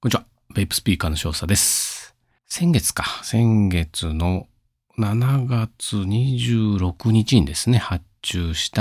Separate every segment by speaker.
Speaker 1: こんにちは。ベイプスピーカーの少佐です。先月の7月26日にですね、発注した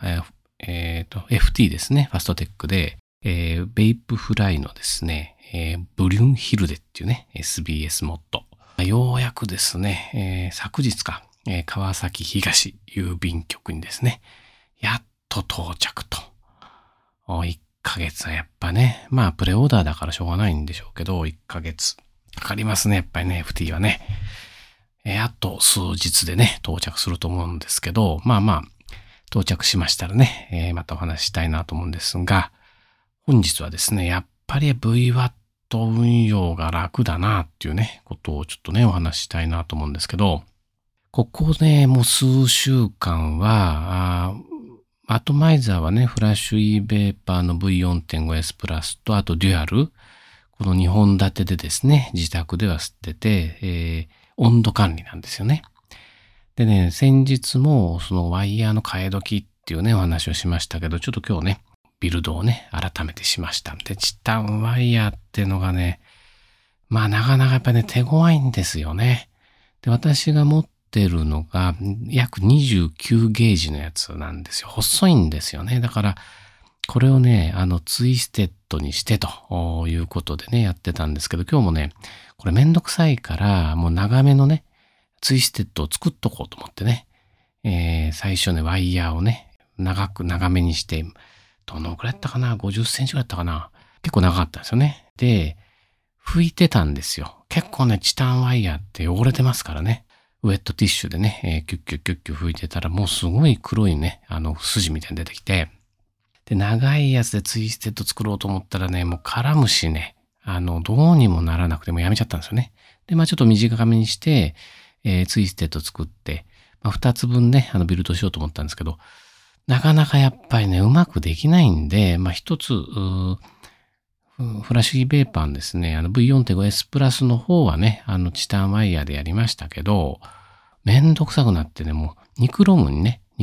Speaker 1: 、FT ですね、ファストテックで、ベイプフライのですね、ブリュンヒルデっていうね、SBS モッド。ようやくですね、昨日川崎東郵便局にですね、やっと到着と。1ヶ月はやっぱね、プレオーダーだからしょうがないんでしょうけど、1ヶ月かかりますね、やっぱりね、FT はね。あと数日でね、到着すると思うんですけど、到着しましたらね、またお話ししたいなと思うんですが、本日はですね、やっぱり VWatt 運用が楽だなっていうね、ことをちょっとね、お話ししたいなと思うんですけど、ここね、もう数週間は、アトマイザーはね、フラッシュ E ベーパーの V4.5S プラスと、あとデュアル、この2本立てでですね、自宅では吸ってて、温度管理なんですよね。でね、先日もそのワイヤーの替え時っていうね、お話をしましたけど、ちょっと今日ね、ビルドをね、改めてしましたんで、チタンワイヤーっていうのがね、なかなかやっぱりね、手強いんですよね。で、私が持ってるのが約29ゲージのやつなんですよ。細いんですよね。だから、これをね、ツイステッドにしてということでね、やってたんですけど、今日もね、これめんどくさいから、もう長めのね、ツイステッドを作っとこうと思ってね、最初ね、ワイヤーをね、長めにして、どのくらいだったかな ?50 センチぐらいだったかな結構長かったんですよね。で、拭いてたんですよ。結構ね、チタンワイヤーって汚れてますからね。ウェットティッシュでね、キュッキュッキュッキュ拭いてたら、もうすごい黒いね、筋みたいに出てきて、で、長いやつでツイステッド作ろうと思ったらね、もう絡むしね、どうにもならなくてもうやめちゃったんですよね。で、ちょっと短めにして、ツイステッド作って、2つ分ね、ビルドしようと思ったんですけど、なかなかやっぱりね、うまくできないんで、一つ、フラッシュベーパーのですね、V4.5S プラスの方はね、チタンワイヤーでやりましたけど、めんどくさくなってね、もうニクロム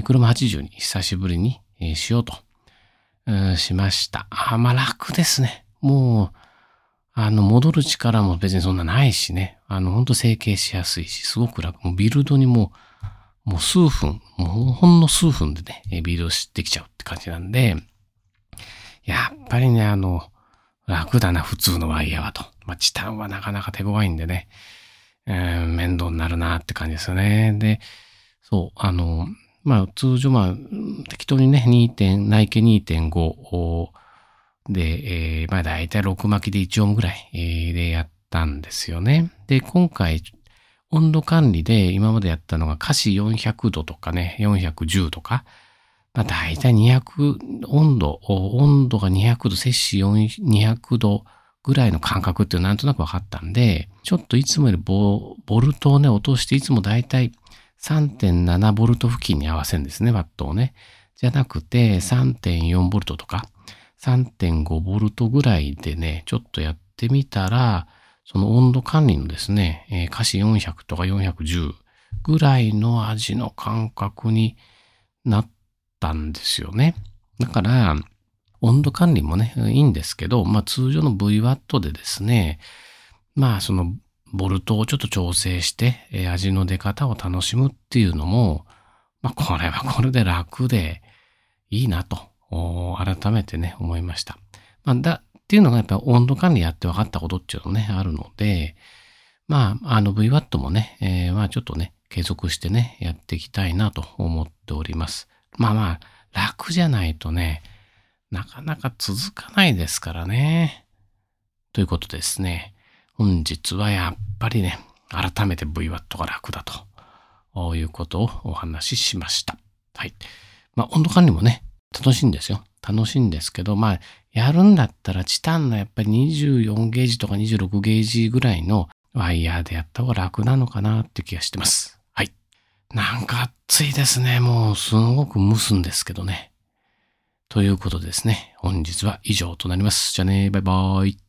Speaker 1: 80に久しぶりに、しようと、しました。楽ですね。もう、戻る力も別にそんなないしね、ほんと成形しやすいし、すごく楽。もうビルドにもう数分、もうほんの数分でね、ビルドできちゃうって感じなんで、やっぱりね、楽だな、普通のワイヤーはと。チタンはなかなか手強いんでね、面倒になるなって感じですよね。で、そう、通常適当にね、内径 2.5 で、だいたい6巻きで1オームぐらいでやったんですよね。で、今回、温度管理で今までやったのが華氏400度とかね、410とか、だいたい温度が200度、摂氏200度ぐらいの感覚っていうのなんとなく分かったんで、ちょっといつもよりボルトをね、落としていつもだいたい 3.7 ボルト付近に合わせるんですね、ワットをね。じゃなくて 3.4 ボルトとか 3.5 ボルトぐらいでね、ちょっとやってみたら、その温度管理のですね、華氏400とか410ぐらいの味の感覚になったんですよね。だから、温度管理もね、いいんですけど、通常の VWatt でですね、そのボルトをちょっと調整して、味の出方を楽しむっていうのも、これはこれで楽でいいなと、改めてね、思いました。っていうのがやっぱり温度管理やって分かったことっていうのね、あるので、VWatt もね、ちょっとね、継続してね、やっていきたいなと思っております。楽じゃないとね、なかなか続かないですからね。ということですね。本日はやっぱりね、改めて VWatt が楽だということをお話ししました。はい。温度管理もね、楽しいんですよ。楽しいんですけど、やるんだったらチタンのやっぱり24ゲージとか26ゲージぐらいのワイヤーでやった方が楽なのかなって気がしてます。はい。なんか暑いですね。もうすごく蒸すんですけどね。ということですね。本日は以上となります。じゃあね、バイバーイ。